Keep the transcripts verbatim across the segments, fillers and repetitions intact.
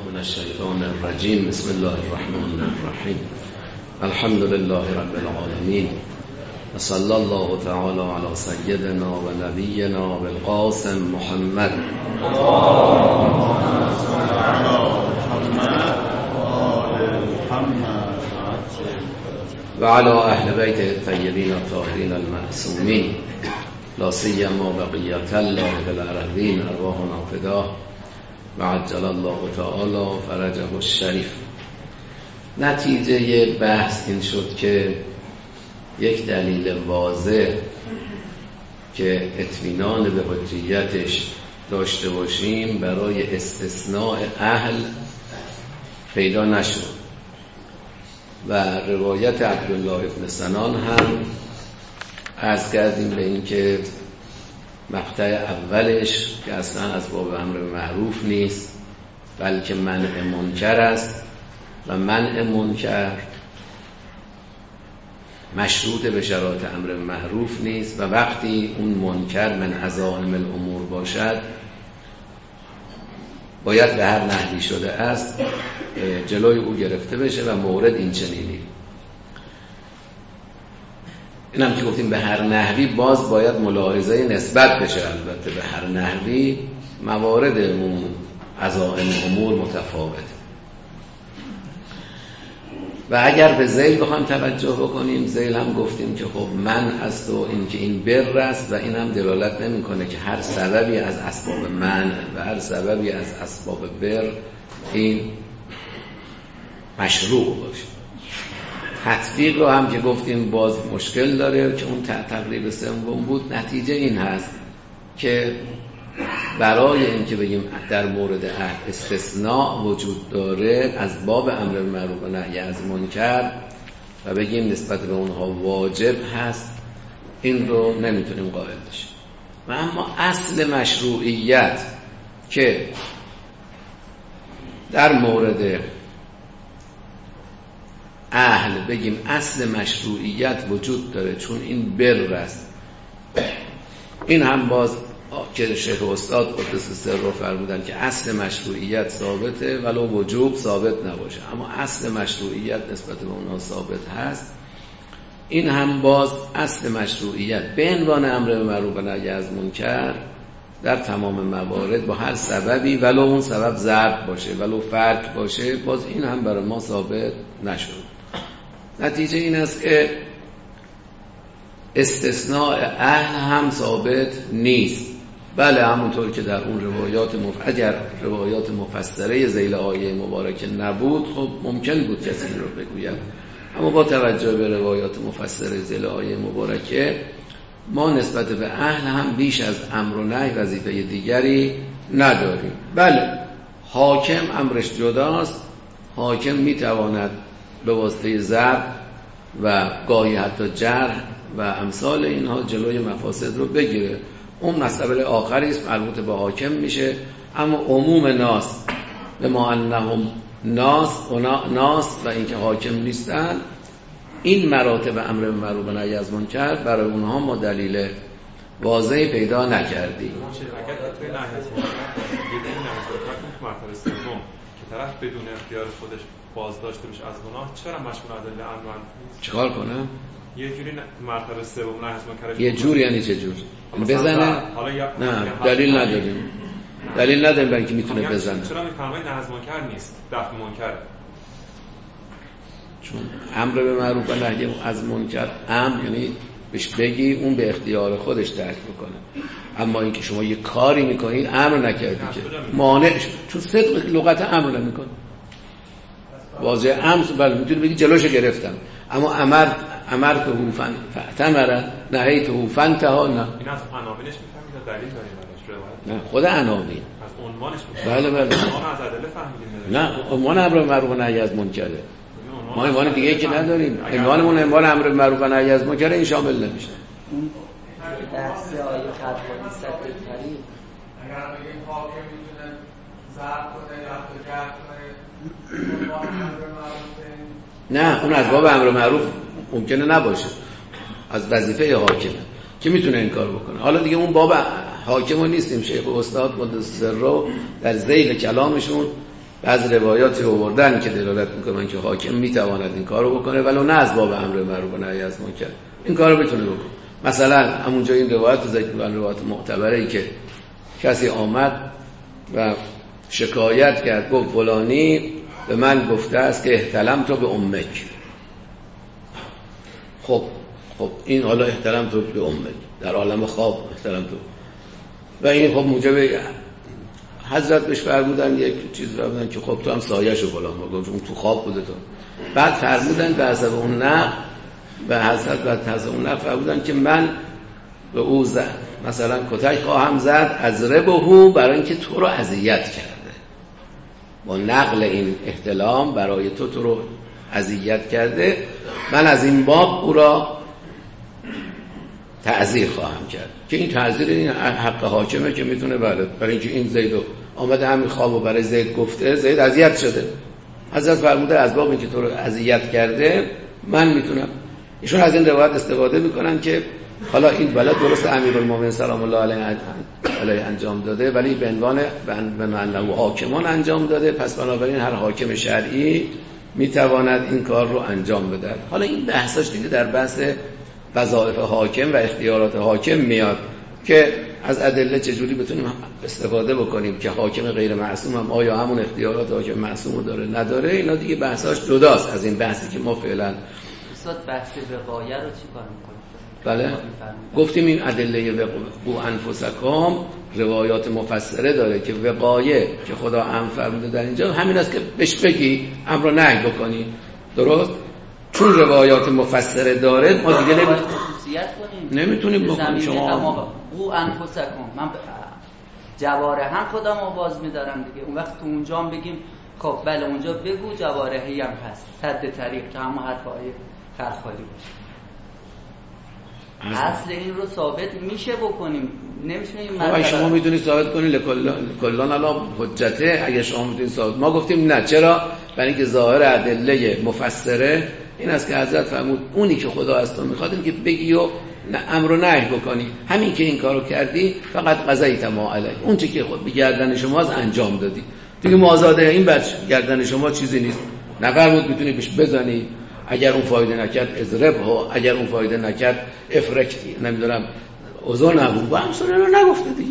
من الشیطان الرجیم. بسم الله الرحمن الرحیم. الحمد لله رب العالمین و صلی الله تعالی علی سیدنا و نبینا بالقاسم محمد و علی اهل بیت الطیبین الطاهرین المعصومین لا سیما بقیت الله بالارضین ارواحنا فداه و عجل الله تعالی فرجه الشریف. نتیجه بحث این شد که یک دلیل واضح که اطمینان به حجیتش داشته باشیم برای استثناء اهل پیدا نشد و روایت عبدالله ابن سنان هم عرض کردیم به این که مقطع اولش که اصلا از باب امر معروف نیست بلکه منع منکر است و منع منکر مشروط به شرایط امر معروف نیست و وقتی اون منکر من عزائم الامور باشد باید به هر نحوی شده است جلوی او گرفته بشه و مورد این چنینی. این هم که گفتیم به هر نحوی باز باید ملاحظه نسبت بشه، البته به هر نحوی موارد اون عزائم امور متفاوته و اگر به ذیل بخوایم توجه بکنیم، ذیل هم گفتیم که خب من است و این که این بر است و این هم دلالت نمی کنه که هر سببی از اسباب من و هر سببی از اسباب بر این مشروع باشه. تطبیق رو هم که گفتیم باز مشکل داره که اون تقریب سوم بود. نتیجه این هست که برای اینکه بگیم در مورد اهل استثناء وجود داره از باب امر معروف و نهی از منکر و بگیم نسبت به اونها واجب هست، این رو نمیتونیم قائل بشیم. و اما اصل مشروعیت که در مورد اهل بگیم اصل مشروعیت وجود داره چون این بر است، این هم باز که شیخ استاد قدس سر رو فرمودن که اصل مشروعیت ثابته ولو وجوب ثابت نباشه، اما اصل مشروعیت نسبت به اونها ثابت هست. این هم باز اصل مشروعیت به عنوان امر معروف و نهی از منکر در تمام موارد با هر سببی ولو اون سبب ضرب باشه ولو فرق باشه باز این هم برای ما ثابت نشد. نتیجه این است که استثناء اهل هم ثابت نیست. بله همونطور که در اون روایات مف... اگر روایات مفسره ذیل آیه مبارکه نبود خب ممکن بود کسی رو بگوید، اما با توجه به روایات مفسره ذیل آیه مبارکه ما نسبت به اهل هم بیش از امر و نهی وظیفه دیگری نداریم. بله حاکم امرش جداست، حاکم میتواند به واسطه ضرب و گاهی حتی جرح و امثال اینها جلوی مفاسد رو بگیره. اون مسئله آخری است مربوط به حاکم میشه، اما عموم ناس به ما انهم ناس و ناس و اینکه حاکم نیستن، این مراتب امر معروف و نهی از منکر برای اونها ما دلیل واضحی پیدا نکردیم. طرف بدون اختیار خودش بازداشته بشه از گناه، چرا مشمول ادله امر؟ چیکار کنه؟ یه جوری مرتبه سوم نه از منکرش. یه جوری یعنی چه جور؟ بزنه؟ نه دلیل نداریم. دلیل نداریم برای اینکه میتونه بزنه. چرا میفرمایید نه از منکر نیست، دفع منکر؟ چون امر به معروف و نهی از منکر امر یعنی بهش بگی اون به اختیار خودش درک میکنه، اما اینکه شما یه کاری میکنید امر نکردی که مانع، چون صدق لغت امر نمیکنه. واضح امر بله میتونی بگی جلوشو گرفتم، اما امر امر که هوفن فاعتمر نهیته فانتها. نه این از عناوینش میفهمید دلیل داریم؟ نه خود عناوین از عنوانش بله بله ما از ادله فهمیدیم. نه عنوان امر معروف و نهی از منکره، ما عنوان دیگه که نداریم. عنوانمون عنوان امر معروف و نهی از منکر، این شامل نمیشه. در سه آیه قبل ست طریق اگر بگیم حاکم میتونه ضرب کنه یا جرح کنه، نه اون از باب امر معروف ممکنه نباشه، از وظیفه حاکمه که میتونه این کار بکنه. حالا دیگه اون باب حاکم رو نیستیم. شیخ و استاد قدس سر رو در ذیل کلامشون بعض روایاتی آوردن که دلالت میکنن که حاکم میتواند این کارو بکنه ولو نه از باب امر معروف و نهی از منکر، این کارو میتونه بکنه. مثلا همونجا این روایت رو ذکر کردن، روایت معتبره ای که کسی آمد و شکایت کرد، گفت فلانی به من گفته است که احتلم تو به امک. خب خب این حالا احتلم تو به امک در عالم خواب احتلم تو، و این خب موجب حضرت بهش فرمودن یک چیز فرمودن که خب تو هم سایه‌شو فلان گفت اون تو خواب بوده تو. بعد فرمودن به حسب اون نه به حضرت بعد حسب اون نه فرمودن که من به او زد مثلا کتک خواهم زد از ربهو برای اینکه تو رو اذیت کرده، با نقل این احتلام برای تو تو رو اذیت کرده، من از این باب او را تعزیر خواهم کرد. که این تعزیر این حق حاکمه که میتونه بله، برای اینکه این زیدو آمده همین خوابو برای زید گفته، زید اذیت شده، حضرت فرموده از باب اینکه تو رو اذیت کرده من میتونم. ایشون از این روایت استفاده میکنن که حالا این بلد درست امیرالمومنین سلام الله علیه علیه انجام داده، ولی به عنوان به معنی حاکمان انجام داده، پس بنابراین هر حاکم شرعی میتواند این کار رو انجام بده. حالا این بحثاش دیگه در بحث وظایف حاکم و اختیارات حاکم میاد که از ادله چجوری بتونیم استفاده بکنیم که حاکم غیر معصوم هم آیا همون اختیارات حاکم معصوم رو داره نداره، اینا دیگه بحثاش جداست از این بحثی که ما فعلا استاد بحث وقایه رو چیکار می‌کنیم؟ بله گفتیم این ادله وقو انفسکم روایات مفسره داره که وقایه که خدا امر فرموده در اینجا همین است که بهش بگی امر رو نهی بکنی، درست؟ چون روایات مفسره داره ما دیگه نمی... نمیتونیم بکنیم. شما او انفسکم من جواره هم خودم رو باز میدارم دیگه، اون وقت تو اونجا هم بگیم خب بله اونجا بگو جوارحی هم هست، صد طریق که همون حرفای خرخالی باشه. اصل این رو ثابت میشه بکنیم، نمیتونیم خب شما میتونید ثابت کنید لکلان علا حجته، اگه شما میتونید ثابت. ما گفتیم نه، چرا؟ برای اینکه ظاهر ادله مفسره این است که حضرت فرمود اونی که خدا از تو میخواد این که بگی و امر و نهی بکنی، همین که این کارو کردی فقط قضیت ما علیه، اون چه که خود به گردن شما از انجام دادی دیگه مازاده این بچه گردن شما چیزی نیست. نفرمود میتونی بهش بزنی، اگر اون فایده نکرد اضرب ها، اگر اون فایده نکرد افرکتی، نمیدونم اوزون نبود با همسانه رو نگفته دیگه.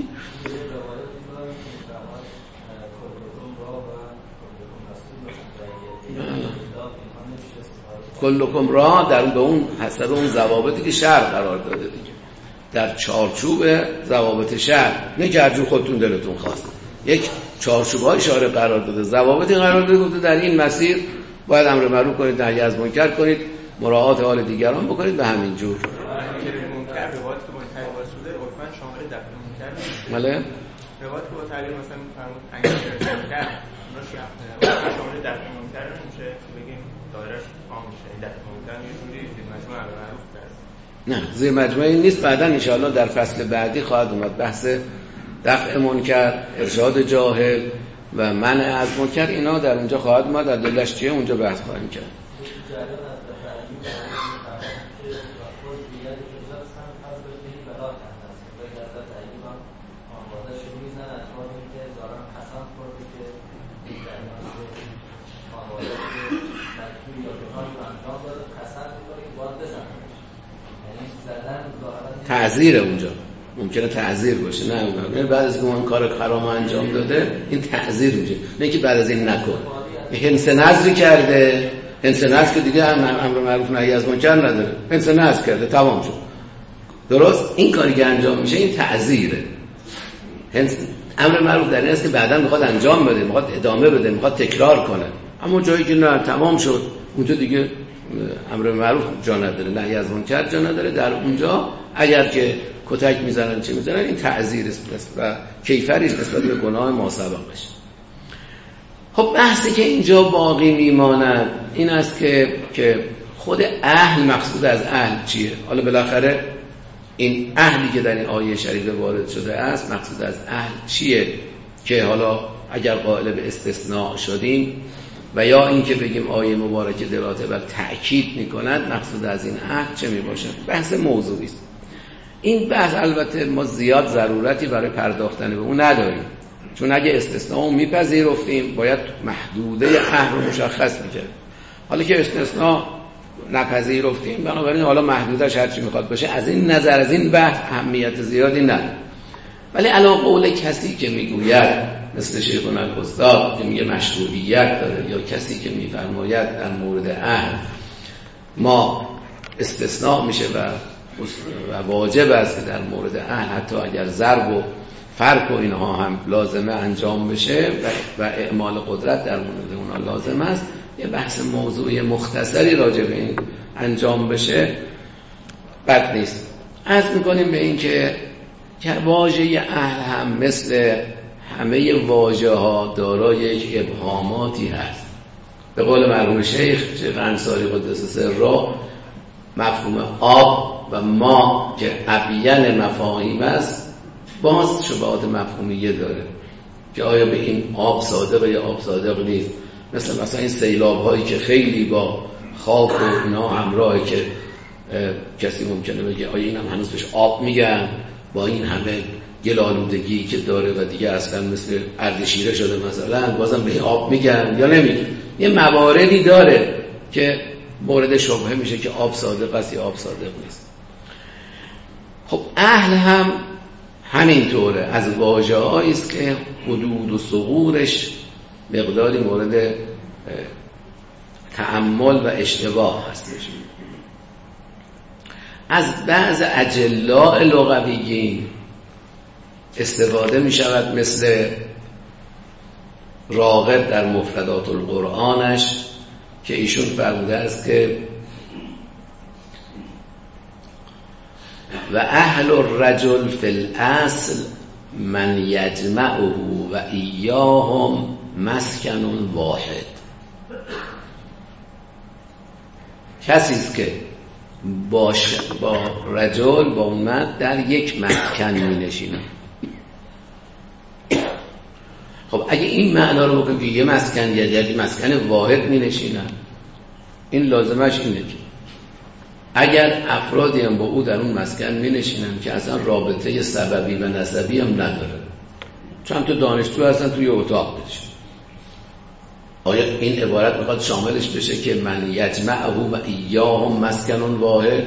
کلکم را در به اون حسب اون ضوابطی که شرع قرار داده دیگه، در چارچوب ضوابط شرع، نه که هرجور خودتون دلتون خواست، یک چارچوب‌های شارع قرار داده، ضوابطی قرار داده، گفته در این مسیر باید امر معروف کنید، نهی از منکر کنید، مراعات حال دیگران بکنید، به همین جور. منکر روایت که منکر شده عرفاً شامل دفع منکر میشه. بله. روایت که با تعبیر مثلا فرمود انکر منکر اونش شامل دفع منکر نمیشه، بگیم دایره‌اش عام میشه. دفع منکر یه جوری زیر مجموعه امر معروف است. نه، زیر مجموعه نیست. بعداً ان شاءالله در فصل بعدی خواهد اومد بحث دفع منکر، ارشاد جاهل و منع از منکر، اینا در اونجا خواهد اومد، ادله‌اش چیه اونجا بحث خواهیم کرد. تعذیر اونجا ممکنه تعذیر باشه، نه نه بعد از اینکه اون کار حرام انجام داده این تعذیر میشه، نه که بعد از این نکن. هنس نظری کرده، هنس نظر که دیگه امر معروف نهی از منکر نداره، هنس نظر کرده تمام شد، درست؟ این کاری که انجام میشه این تعذیره. هنس امر معروف در این است که بعداً میخواد انجام بده، میخواد ادامه بده، میخواد تکرار کنه، اما جایی که نه تمام شد اونجا دیگه امر معروف جا نداره، نهی از منکر جا نداره. در اونجا اگر که کتک میزنن چه میزنن این تعذیر است و کیفری نسبت به گناه ما سبقش. خب بحثی که اینجا باقی میماند این است که که خود اهل، مقصود از اهل چیه؟ حالا بالاخره این اهلی که در این آیه شریفه وارد شده است مقصود از اهل چیه که حالا اگر قائل به استثناء شدیم و یا این که بگیم آیه مبارکه دلالت بر تأکید میکند، مقصود از این اهل چه میباشد؟ بحث موضوعی است. این بحث البته ما زیاد ضرورتی برای پرداختن به اون نداریم، چون اگه استثناء رو میپذیرفتیم باید محدوده اهل رو مشخص میکرد. حالا که استثناء نپذیرفتیم بنابراین حالا محدودش هرچی میخواد باشه. از این نظر از این بحث اهمیت زیادی نداره. ولی علی قول کسی که میگوید مثل شیخنا الاستاد که میگه مشروعیت داره، یا کسی که میفرماید در مورد اهل ما استثناء میشه و و واجب است که در مورد اهل حتی اگر ضرب و فرق و اینها هم لازمه انجام بشه و, و اعمال قدرت در مورد اونها لازم است، یه بحث موضوعی مختصری راجع به این انجام بشه بد نیست. عرض میکنیم به این که که واژه اهل هم مثل همه واژه ها دارای یک ابهاماتی هست. به قول مرحوم شیخ شیخ انصاری قدس سره، مفهوم آب و ما که ابین مفاهیم است باز شبهات مفهومیه داره که آیا به این آب صادق یا آب صادق نیست. مثل مثلا این سیلاب هایی که خیلی با خاک و اینا همراهه که کسی ممکنه بگه آیا این هم هنوز بهش آب میگن با این همه گلالودگی که داره و دیگه اصلا مثل اردشیره شده مثلا بازم به آب میگن یا نمیگن. یه مواردی داره که مورد شبهه میشه که آب صادق است یا آب صادق نیست. خب اهل هم همینطوره، از واژه‌هایی است که حدود و ثغورش مقداری مورد تأمل و اشتباه هستش. از بعض اجلاء لغویین استفاده می شود مثل راغب در مفردات القرآنش که ایشون فرموده است که و اهل الرجل فی الاصل من یجمعه و ایاهم مسکن واحد. کسی است که باش با رجل با مرد در یک مسکن می نشینه. خب اگه این معنا رو بکنیم که یه مسکن یا یک مسکن واحد می نشینن، این لازمش اینه که اگر افرادی هم با او در اون مسکن می نشینن که اصلا رابطه سببی و نسبی هم نداره، چند تا دانشجو هستن توی اتاق بشن، آیا این عبارت میخواد شاملش بشه که من یجمعه و ایاهم مسکن واحد؟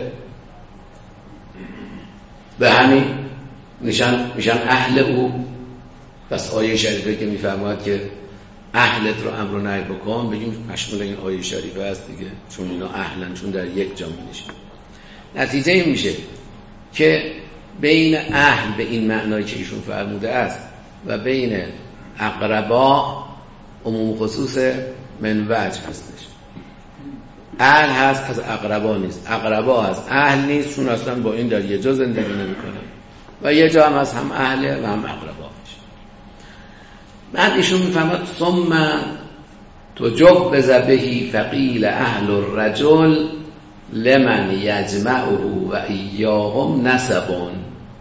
به همین میشن میشن اهل او. پس آیه شریفه که میفرماید که اهلت رو امر و نهی بکن، بگیم مشمول این آیه شریفه است دیگه، چون اینا اهلن، چون در یک جا می‌نشینن. نتیجه این میشه که بین اهل به این معنایی که ایشون فرموده است و بین اقربا عموم خصوص من وجه هستش. اهل هست از اقربا نیست، اقربا هست اهل نیست، چون اصلا با این در یه جا زندگی نمی‌کنه و یه جا هم از هم اهله و هم اقربا. بعد ایشون میفهمد ثم تجب بهی فقیل اهل الرجل لمن یجمعه و ایاهم نسبون.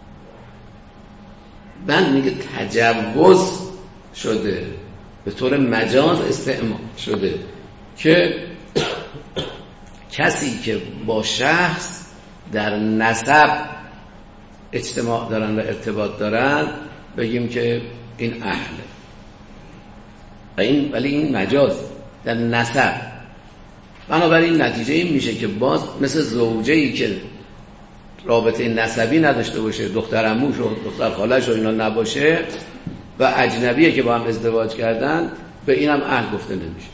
بعد میگه تجوز شده به طور مجاز استعمال شده که کسی که با شخص در نسب اجتماع دارن و ارتباط دارن بگیم که این اهله. و این ولی این مجاز در نسب. بنابراین نتیجه این میشه که باز مثل زوجه‌ای که رابطه نسبی نداشته باشه، دختر عموش و دختر خالش و اینا نباشه و اجنبیه که با هم ازدواج کردن، به اینم اهل گفته نمیشه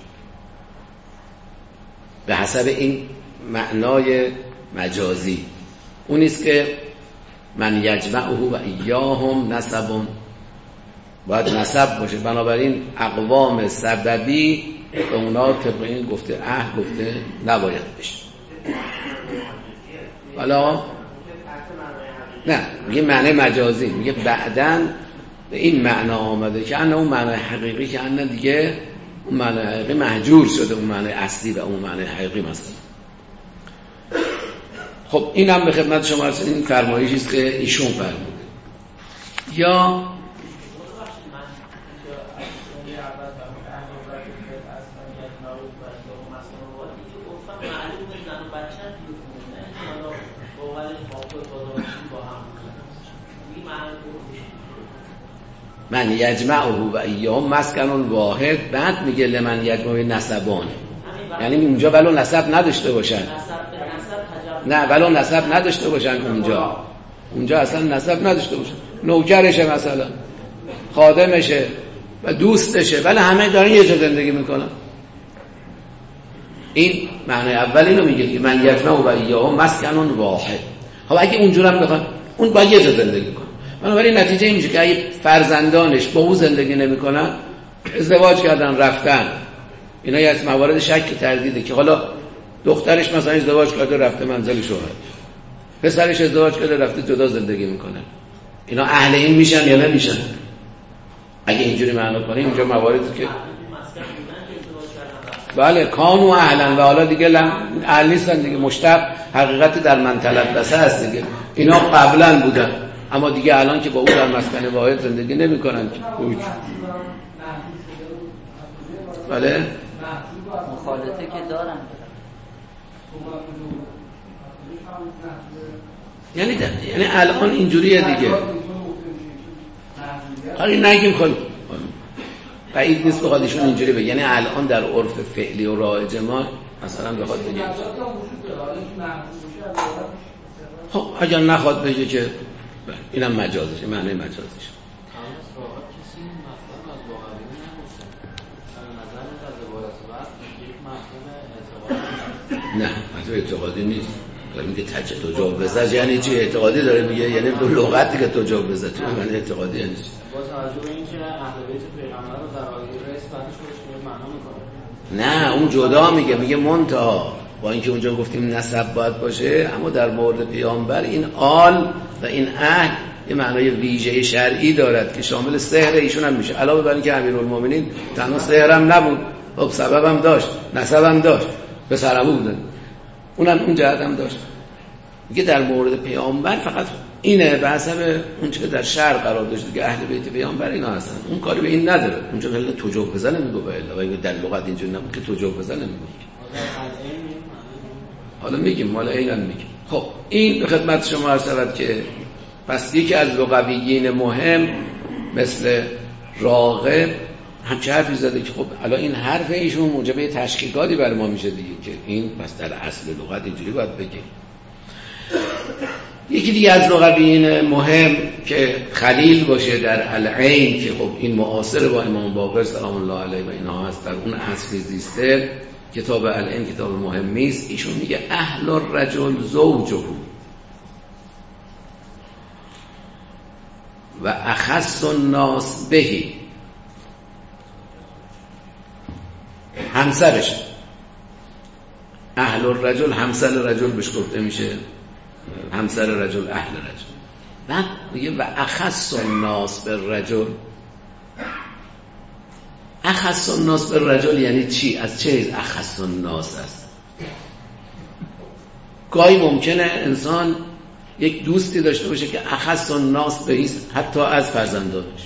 به حسب این معنای مجازی. اونیست که من یجمعه و ایاهم نسبون، باید نسب باشه. بنابراین اقوام سببی به اونا طبق این گفته اهل گفته نباید بشه. حالا نه میگه معنی مجازی، میگه بعدن به این معنا آمده که اون معنی حقیقی که اون دیگه اون معنی حقیقی محجور شده، اون معنی اصلی و اون معنی حقیقی مثلا. خب اینم به خدمت شما هست، این فرمایشی است که ایشون فرموده. یا من یجمعه و ایهم مسکن واحد. بعد میگه لمن یجمع نسبان، یعنی اونجا ولو نسب نداشته باشن، نه ولو نسب نداشته باشن اونجا، اونجا اصلا نسب نداشته باشن، نوکرشه مثلا، خادمشه و دوستشه، ولی همه دارن یه جا زندگی میکنن. این معنی اول اینو میگه که من یجمع و ایهم مسکن واحد. خب اگه اونجورم بخوان، اون باید یه جا زندگی کنه. بنابراین نتیجه این میشه که اگه فرزندانش با او زندگی نمیکنن، ازدواج کردن رفتن، اینا یه از موارد شک تردیده که حالا دخترش مثلا ازدواج کرده رفته منزل شوهر، پسرش ازدواج کرده رفته جدا زندگی میکنه، اینا اهل این میشن یا نمیشن؟ اگه اینجوری معنا کنیم اینجا مواردی که بله کانو اهلن و حالا دیگه اهل نیستن دیگه، مشتق حقیقتی در منطلب بسه هست دیگه. اینا قبلا بودن اما دیگه الان که با او در مسکن واحد زندگی نمی کنن که بله مخالطه که دارن، یعنی ده. یعنی الان اینجوریه دیگه. کاری نگیم خیلی بعید نیست بخواد ایشون اینجوری بگه، یعنی الان در عرف فعلی و رایج ما مثلا بخواد بگه خب اگر نخواد بگه که اینم مجازشه، معنی مجازشه. نه مثلا اعتقادی نیست، داره میگه تجه تجاوزه یعنی چی؟ اعتقادی داره میگه، یعنی دو لغتی که تجاوزه تو معنی اعتقادی یعنی چی؟ با توجه به اینکه اهل بیت پیغمبر رو در واقع رئیس بعدش خودش معنا میکنه. نه اون جدا میگه، میگه منتها با اینکه اونجا گفتیم نسب باید باشه، اما در مورد پیامبر این آل و این اهل یه معنای ویژه شرعی دارد که شامل سحر ایشون هم میشه، علاوه بر اینکه امیرالمومنین تنها سحر هم نبود، خب سببم داشت، نسبم داشت، پسرعمو بودن، اونم اون جهت هم داشت. میگه در مورد پیامبر فقط اینه به حسب اون چیزی که در شرع قرار داشت که اهل بیت پیامبر اینا هستن، اون کاری به این نداره. اونجا خیلی توجه بزنه میگه به الا، ولی در لغت اینجوری نبود که توجه بزنه میگه. حالا میگیم مال اینم میگیم. خب این به خدمت شما عرض شود که پس یکی از لغویین مهم مثل راغب همچه حرفی زده که خب الان این حرف ایشون موجب تشکیکاتی برای ما میشه دیگه که این پس در اصل لغت اینجوری باید بگیم. یکی دیگه از لغویین مهم که خلیل باشه در العین که خب این معاصر با امام باقر سلام الله علیه و اینها هست، در اون عصر زیسته، کتاب العین کتاب مهمی است. ایشون میگه اهل الرجل زوجه و اخص الناس بهی، همسرش. اهل الرجل همسر رجل بهش گفته میشه، همسر رجل اهل رجل. بعد میگه و اخص الناس بالرجل. اخص الناس بالرجل یعنی چی؟ از چه اخص الناس است؟ گاهی ممکنه انسان یک دوستی داشته باشه که اخص الناس بهیست، حتی از فرزندانش.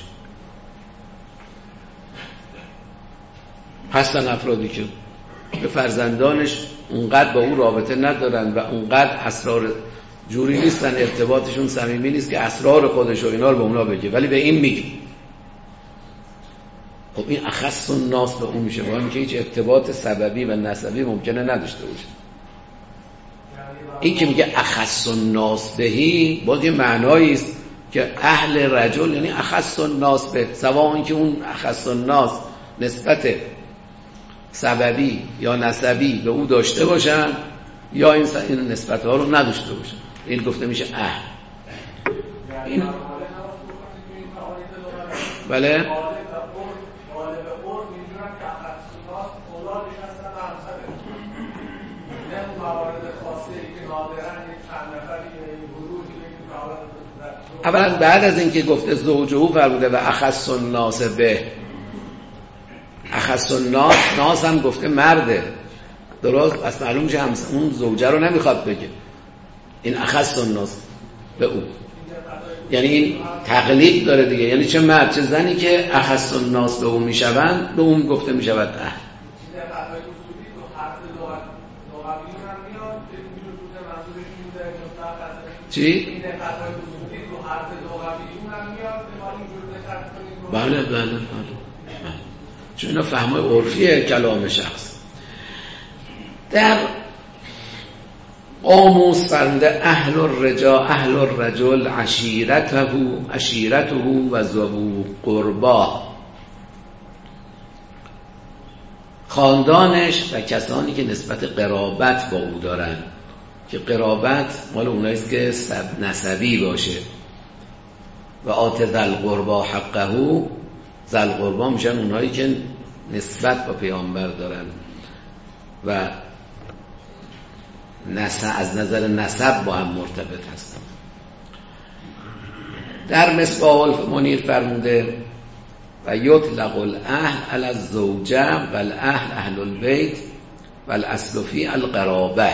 هستن افرادی که به فرزندانش اونقدر با او رابطه ندارن و اونقدر اسرار جوری نیستن، ارتباطشون صمیمی نیست که اسرار خودش و اینا رو به اونا بگه، ولی به این میگه. خب این اخص الناس به اون میشه، با اینکه هیچ ارتباط سببی و نسبی ممکنه نداشته باشه. این که میگه اخص الناس بهی باز یه معنایی است که اهل رجل یعنی اخص الناس به، سواء اینکه اون اخص الناس نسبت سببی یا نسبی به او داشته باشن یا این این نسبت ها رو نداشته باشن، این گفته میشه اهل. این بله اولا بعد از اینکه گفته زوجه او فرموده و اخص الناس به، اخص الناس ناس هم گفته مرده، درست؟ پس معلوم میشه اون زوجه رو نمیخواد بگه، این اخص الناس به او، یعنی این تقلید داره دیگه، یعنی چه مرد چه زنی که اخص الناس به او میشوند به اون گفته میشود اهل. چی؟ بله بله بله چون اینا فهمای عرفی کلام شخص. در قاموس فرموده اهل الرجا اهل الرجل عشیرته عشیرته و ذو قربا، خاندانش و کسانی که نسبت قرابت با او دارن، که قرابت مال اوناییست که سب نسبی باشه. و آت ذل قربا حقه، ذل قربا میشن اونایی که نسبت با پیامبر دارن و نسب از نظر نسب با هم مرتبط هستن. در مصباح المنیر فرموده و یطلق الاهل علی الزوجه و الاهل اهل البیت و الاصل فی القرابه.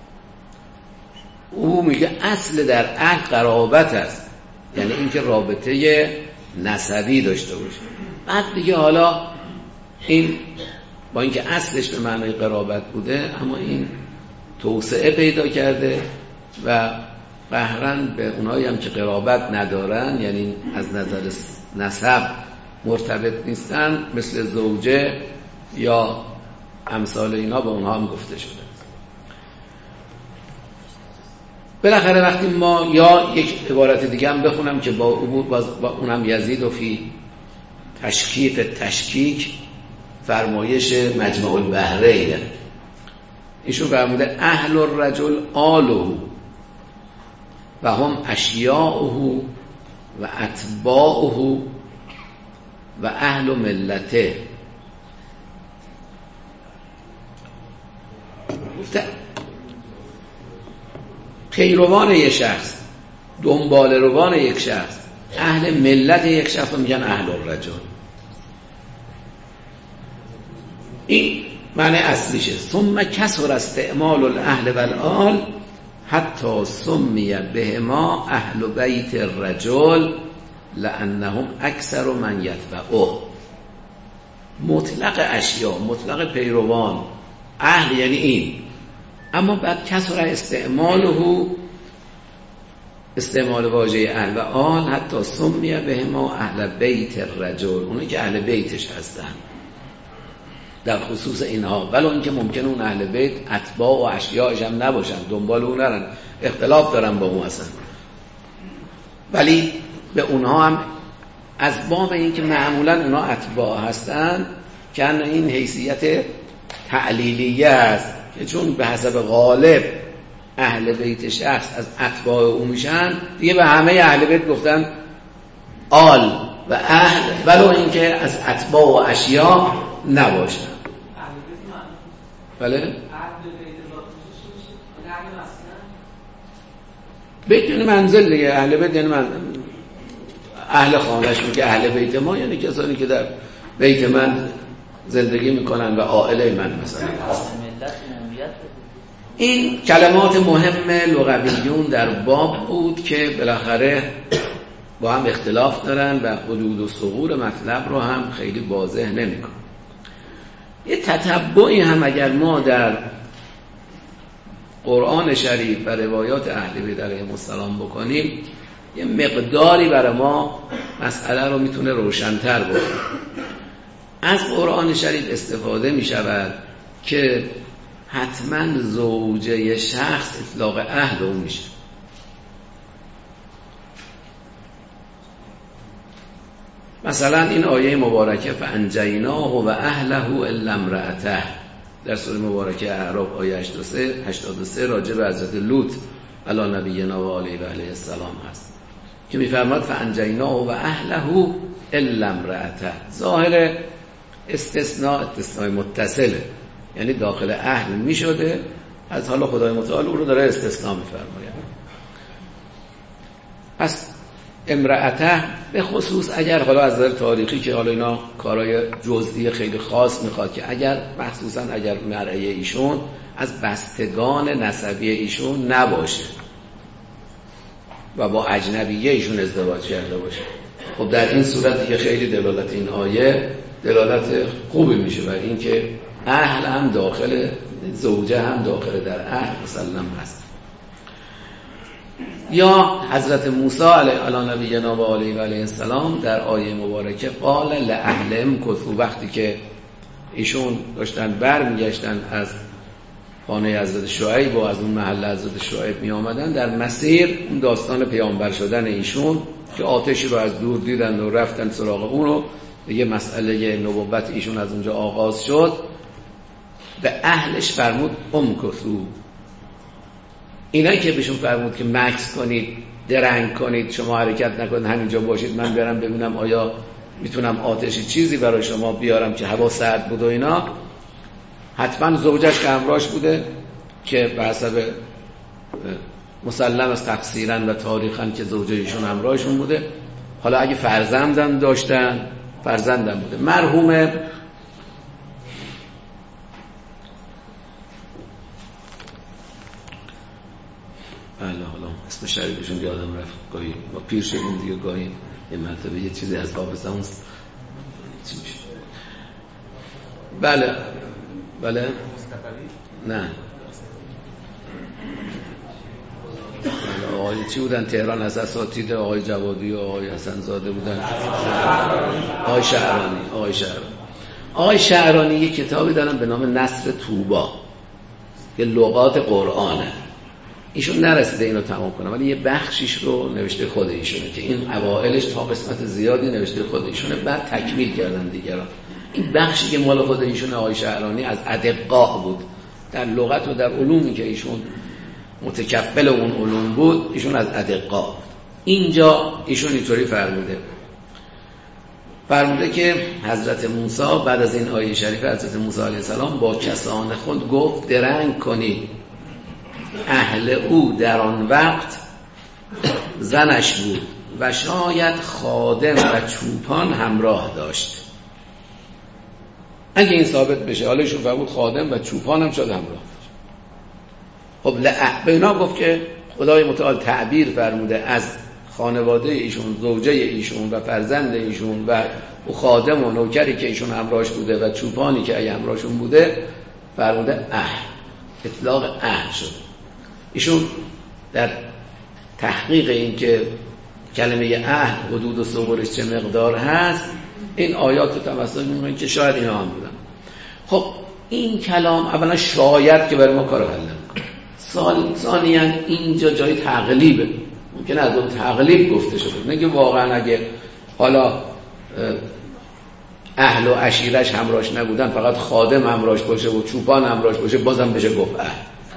او میگه اصل در اهل قرابت است، یعنی اینکه رابطه نسبی داشته باشه. بعد دیگه حالا این با اینکه اصلش به معنای قرابت بوده، اما این توسعه پیدا کرده و قهرن به اونایی هم که قرابت ندارن، یعنی از نظر نسب مرتبط نیستن، مثل زوجه یا امثال اینا، به اونها هم گفته شده. بالاخره وقتی ما یا یک عبارت دیگه هم بخونم که با اونم یزید و فی تشکیک تشکیک فرمایش مجمع البحرین، ایشون فرموده اهل الرجل آله و هم اشیاؤه و اتباعه و اهل ملته. گفته پیروان یک شخص، دنبال روان یک شخص، اهل ملت یک شخص رو میگن اهل الرجل. این معنی اصلیشه. ثم کثر استعمال الاهل والآل حتی سمی بهما اهل بیت الرجل لانهم اکثر من یتبعه. مطلق اشیا، مطلق پیروان، اهل یعنی این، اما بعد کثر استعماله، استعمال واژه اهل و آل، حتی سمی بهما اهل بیت الرجل، اونایی که اهل بیتش هستن در خصوص اینها. ولی اون که ممکنه اون اهل بیت اتباع و اشیاءش هم نباشن، دنبال اون نرن، اختلاف دارن با اون اصلا، ولی به اونها هم از باب این که معمولا اونها اتباع هستن که این حیثیت تعلیلیه است که چون به حسب غالب اهل بیت شخص از اتباع او میشن، دیگه به همه اهل بیت گفتن آل و اهل، ولو اینکه از اتباع و اشیاء نباشن. بله؟ بیت یعنی منزل دیگه، اهل بیت یعنی من اهل خانهش میگه اهل بیت ما، یعنی کسانی که در بیت من زندگی میکنن و عائله من مثلا. این کلمات مهم لغویون در باب بود که بالاخره با هم اختلاف دارن و حدود و ثغور مطلب رو هم خیلی واضح نمیکنن. یه تتبعی هم اگر ما در قرآن شریف و روایات اهل بیت علیهم السلام بکنیم، یه مقداری برای ما مسئله رو میتونه روشن‌تر بکنه. از قرآن شریف استفاده میشود که حتما زوجه شخص اطلاق اهل اون میشه. مثلا این آیه مبارکه فانجیناه و اهله الا امرأته در سوره مبارکه اعراف آیه هشتاد و سه راجع به حضرت لوط علی نبینا و علیه و علیه السلام هست که میفرماد فانجیناه و اهله الا امرأته. ظاهر استثناء استثناء متصله، یعنی داخل اهل میشده، از حالا خدای متعال او رو داره استثناء میفرماید. پس امرأته به خصوص اگر حالا از نظر تاریخی که حالا اینا کارهای جزئی خیلی خاص میخواد که اگر مخصوصا اگر مرأه ایشون از بستگان نسبی ایشون نباشه و با اجنبیه ایشون ازدواج کرده باشه، خب در این صورت که خیلی دلالت این آیه دلالت خوبی میشه بر این که اهل هم داخل، زوجه هم داخل در اهل مسلم هست. یا حضرت موسی علیه نبینا و علیه و علیه السلام در آیه مبارکه قال لأهلهم کثوا، وقتی که ایشون داشتن برمیگشتن از خانه حضرت شعیب و از اون محل حضرت شعیب می آمدن، در مسیر اون داستان پیامبر شدن ایشون که آتشی رو از دور دیدن و رفتن سراغ اون رو، یه مسئله نبوت ایشون از اونجا آغاز شد. به اهلش فرمود امکثوا، اینایی که بهشون فرمود که مکث کنید، درنگ کنید، شما حرکت نکنید، همینجا باشید، من برم ببینم آیا میتونم آتشی چیزی برای شما بیارم که هوا سرد بود و اینا. حتما زوجش که همراهش بوده که به حسب مسلم از تفسیراً و تاریخاً که زوجه ایشون همراهشون بوده. حالا اگه فرزندم داشتن، فرزندم بوده. مرحوم بله حالا اسم شریفشون یادم رفت، گاهی ما پیر شدیم دیگه، گاهی یه مرتبه یه چیزی از حافظمون چی میشه. بله بله نه آقای چی بودن تهران از اساتید آقای جوادی و آقای حسن زاده بودن، آقای شعرانی. آقای شعرانی آقای شعرانی یه کتابی دارن به نام نصر طوبا که لغات قرآنه. ایشون نرسیده اینو تمام کنه ولی یه بخشیش رو نوشته خود ایشونه که این اوائلش تا قسمت زیادی نوشته خود ایشونه، بعد تکمیل کردن دیگران. این بخشی که مال خود ایشون آقای شعرانی از ادقاء بود در لغت و در علومی که ایشون متکفل اون علوم بود، ایشون از ادقاء. اینجا ایشون اینطوری فرموده فرموده که حضرت موسی بعد از این آیه شریف حضرت موسی علیه السلام با کسان خود گفت درنگ کنید. اهل او در آن وقت زنش بود و شاید خادم و چوپان همراه داشت. اگه این ثابت بشه، حالا ایشون فرمود خادم و چوپان هم شد همراه داشت. خب به اینا گفت که خدای متعال تعبیر فرموده از خانواده ایشون، زوجه ایشون و فرزند ایشون و خادم و نوکری که ایشون همراهش بوده و چوپانی که ای همراهشون بوده، فرموده اهل، اطلاق اهل شد. ایشون در تحقیق این که کلمه اهل حدود و صورش چه مقدار هست، این آیات رو تمثل می‌کنه که شاید اینا هم بودن. خب این کلام اولا شاید که برای ما کار حل نمی‌کنه، ثانیاً اینجا جای تقلیبه، ممکنه از اون تقلیب گفته شده، نه که واقعا اگه حالا اهل و عشیرش همراهش نبودن، فقط خادم همراهش باشه و چوپان همراهش باشه، بازم بشه گفت اهل.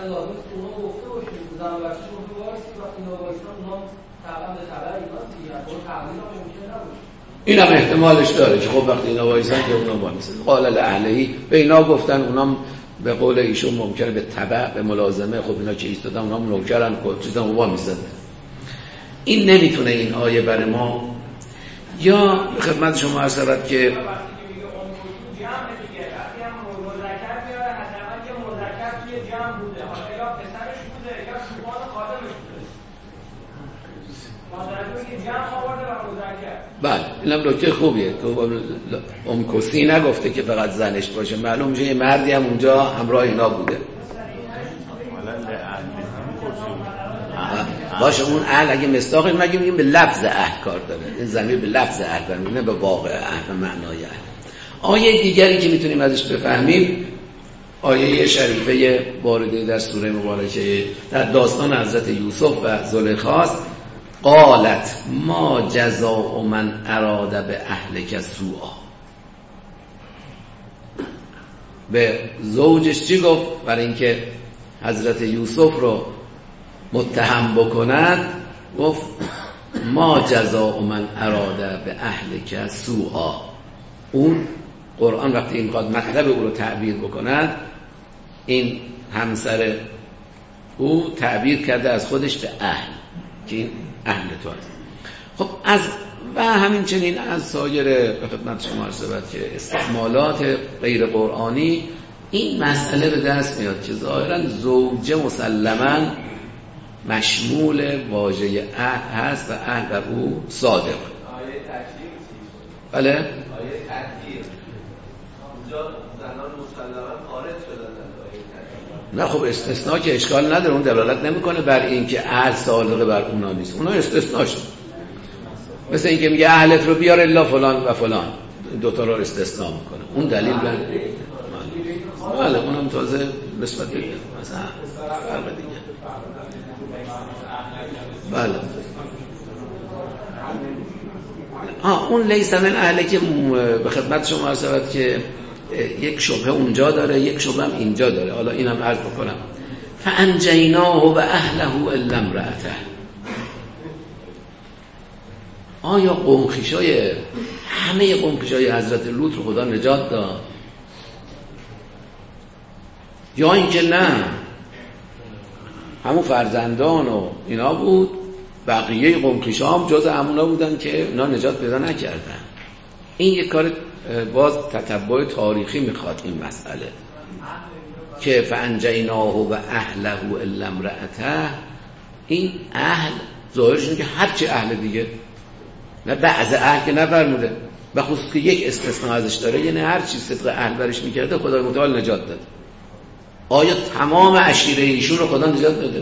این هم احتمالش داره که خب وقتی اینا وایسن که اونا وایسن قال لأهلهی، به اینا گفتن، اونام به قول ایشون ممکنه به تبع به ملازمه، خب اینا که ایستادن اونام نوکرن چیزا اونها میزدن. این نمیتونه این آیه برای ما، یا خدمت شما عرض شود که بله اینم نکته خوبیه که امکثی نگفته که فقط زنش باشه، معلوم میشه یه مردی هم اونجا همراه اینا بوده. باشه اون اهل اگه مصداقی مگه میگیم به لفظ اهل کار داره، این ضمیر به لفظ اهل برمیگرده، به واقع اهل، معنای اهل. آیه دیگری که میتونیم ازش بفهمیم آیه شریفه وارده در سوره مبارکه در داستان حضرت یوسف و زلیخاست. قالت ما جزاء من اراد به اهلک سوءا، به زوجش چی گفت برای اینکه حضرت یوسف رو متهم بکند؟ گفت ما جزاء من اراد به اهلک سوءا. اون قرآن وقتی این قد مطلب او رو تعبیر بکند، این همسر او تعبیر کرده از خودش به اهل که این اهل تو هست. خب از و همینچنین از سایر خدمت شما عرض شود که استعمالات غیر قرآنی این مسئله به دست میاد که ظاهرا زوجه مسلماً مشمول واژه اهل هست و اهل بر او صادق. آیه تکلیف چی؟ بله؟ آیه تکلیف اونجا زنان مسلما خارج شدن. نه خب استثناء که اشکال نداره، اون دلالت نمیکنه بر این که اهل صادقه بر اونا نیست، اونا استثناء شد. مثل این که میگه اهلت رو بیار الا فلان و فلان، دوتا رو استثناء میکنه، اون دلیل بر بله اونم تازه نسبت به مثلا فرق دیگه. بله آه اون لیس من اهله که به خدمت شما عرض شود که یک شبهه اونجا داره، یک شبهه هم اینجا داره. حالا اینم عرض بکنم. فانجیناه و اهله الا امرأته. آیا قوم خویشای همه قوم خویشای حضرت لوط رو خدا نجات داد یا اینکه نه همون فرزندان و اینا بود، بقیه قوم خویشا هم جز همونا بودن که اینا نجات پیدا نکردن؟ این یک کار باز تتبع تاریخی میخواد این مسئله که فانجیناه و اهله الا امرأته. این اهل ظاهرش اینه که هرچی اهل دیگه، نه بعض اهل که نفرموده، به خصوص که یک استثناء ازش داره، یعنی هر چی صدق اهل برش میکرده خدای متعال نجات داد. آیا تمام عشیره ایشون رو خدا نجات داده؟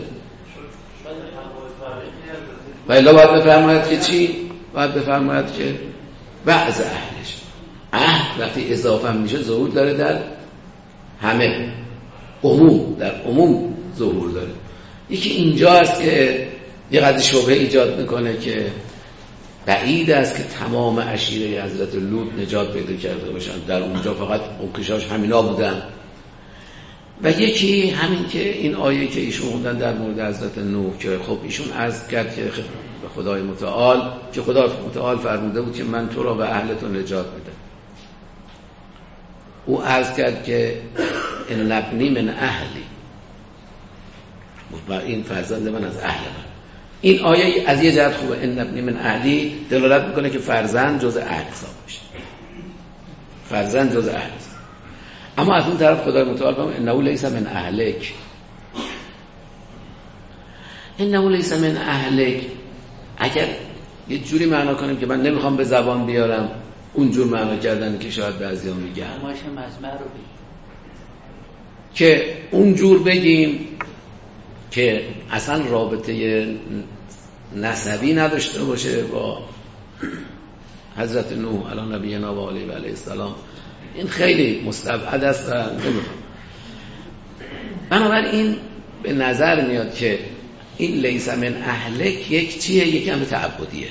و الا باید بفرماید که چی؟ باید بفرماید که بعض اهلش. اهل وقتی اضافه میشه ظهور داره در همه، عموم، در عموم ظهور داره. یکی اینجا است که یه قدر شبهه ایجاد میکنه که بعید است که تمام عشیره حضرت لوط نجات پیدا کرده باشن، در اونجا فقط قومش همینا بودن. و یکی همین که این آیه که ایشون خوندن در مورد حضرت نوح که خب ایشون عرض کرد که به خدای متعال که خدا متعال فرموده بود که من تو را و اهلتو نجات میدم. او عرض کرد که ان ابنی من اهلی، و این فرزند من از اهل من. این آیه از یه جهت خوبه، ان ابنی من اهلی دلالت میکنه که فرزند جز اهل حساب میشه، فرزند جز اهل. اما از اون طرف خدای متعال فرمود انه لیس من اهلک. انه لیس من اهلک اگر یه جوری معنا کنیم که من نمیخوام به زبان بیارم اون جور معنا کردن که شاید بعضیا میگن ماشه مجمع رو بگیم که اون جور بگیم که اصلا رابطه نسبی نداشته باشه با حضرت نوح علی نبینا و علیه و علیه السلام، این خیلی مستبعد است و نمیخوام. بنابراین به نظر میاد که این لیس من اهلک یک چیه؟ یک امر تعبدیه،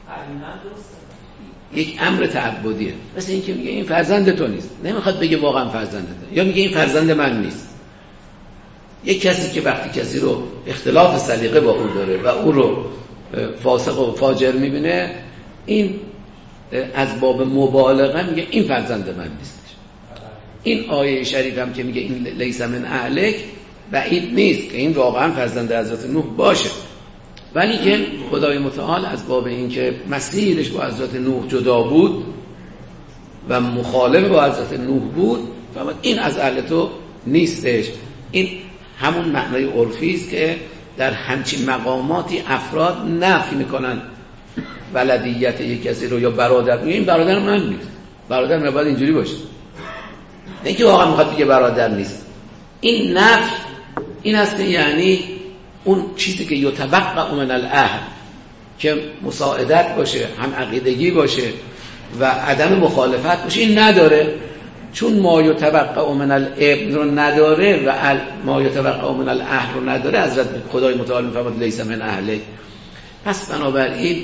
یک امر تعبدیه. مثل این که میگه این فرزند تو نیست، نمیخواد بگه واقعا فرزندته، یا میگه این فرزند من نیست. یک کسی که وقتی کسی رو اختلاف سلیقه با او داره و او رو فاسق و فاجر میبینه، این از باب مبالغه میگه این فرزند من نیست. این آیه شریف هم که میگه این لیس من اهلک بعید نیست که این واقعا فرزند حضرت نوح باشه، ولی که خدای متعال از باب این که مسیرش با حضرت نوح جدا بود و مخالف با حضرت نوح بود فرمود این از اهل تو نیستش. این همون معنای عرفی است که در همچین مقاماتی افراد نفی میکنن ولدیت یک کسی رو یا برادر، میگه این برادر من نیست، برادر من باید اینجوری باشه، نه که واقعا میخواد بگه برادر نیست. این نفی این است که یعنی اون چیزی که یتبقى من الاهل که مساعدت باشه، هم عقیدگی باشه و عدم مخالفت باشه، این نداره. چون ما یتبقى من الابن رو نداره و ما یتبقى من الاهل رو نداره، حضرت خدای متعال میفرماد لیس من اهله. پس بنابراین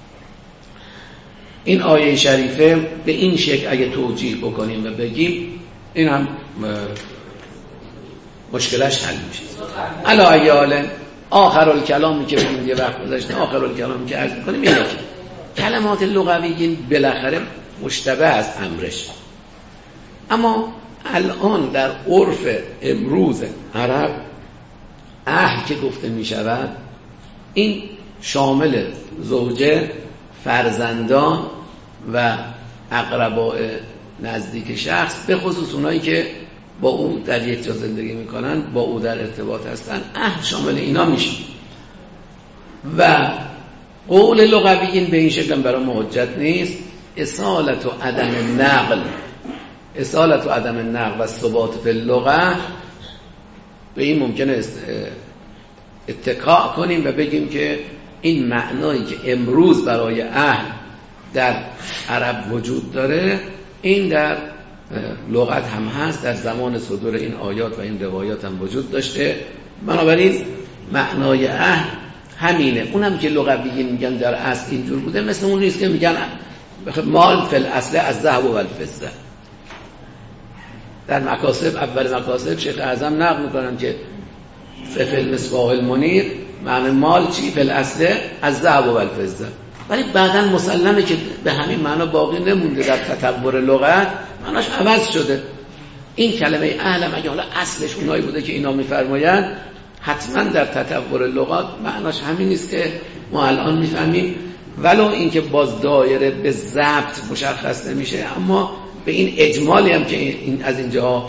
این آیه شریفه به این شکل اگه توجیه بکنیم و بگیم این هم مشکلش حل میشه. علا ایاله آخر الکلامی که بگیم یه وقت گذاشته، آخر الکلامی که عرض میکنیم اینه که کلمات لغویین بالاخره مشتبه از امرش، اما الان در عرف امروز عرب اهل که گفته میشود این شامل زوجه، فرزندان و اقرباء نزدیک شخص، به خصوص اونایی که با او در یک جا زندگی میکنن، با او در ارتباط هستن، اهل شامل اینا میشه. و قول لغویین به این شکل برای ما حجت نیست. اصالت و عدم نقل اصالت و عدم النقل و ثبات فی اللغه، به این ممکنه اتکا کنیم و بگیم که این معنایی که امروز برای اهل در عرب وجود داره این در لغت هم هست، در زمان صدور این آیات و این روایات هم وجود داشته. بنابراین معنای اهل همینه. اونم که لغویین میگن در اصل اینجور بوده، مثل اون نیست که میگن مال فی الاصل از ذهب و الفضه. در مکاسب، اول مکاسب شیخ اعظم نقل میکنن که فی المصباح المنیر معنی مال چی؟ فی الاصل از ذهب و الفضه. ولی بعداً مسلمه که به همین معنا باقی نمونده، در تطور لغت معناش عوض شده. این کلمه اهل اگه حالا اصلش اونایی بوده که اینا میفرمایند، حتما در تطور لغات معناش همین نیست که ما الان میفهمیم، ولو اینکه باز دایره به ضبط مشخص نمیشه، اما به این اجمالی هم که این از اینجا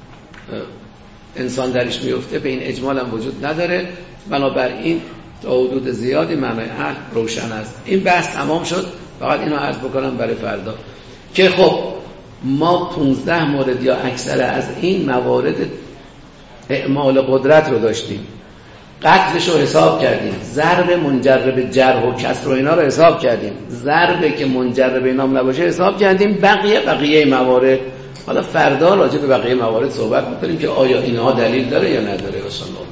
انسان درش میفته، به این اجمال هم وجود نداره. بنابراین تا حدود زیادی معنای اهل روشن است. این بحث تمام شد. فقط اینو عرض بکنم برای فردا که خب ما پونزده مورد یا اکثر از این موارد اعمال قدرت رو داشتیم، قتلش رو حساب کردیم، ضرب منجر به جرح و کسر و اینا رو حساب کردیم، ضربه که منجر به اینام نباشه حساب کردیم، بقیه بقیه موارد. حالا فردا راجع به بقیه موارد صحبت می‌کنیم که آیا اینها دلیل داره یا نداره. ان شاء الله.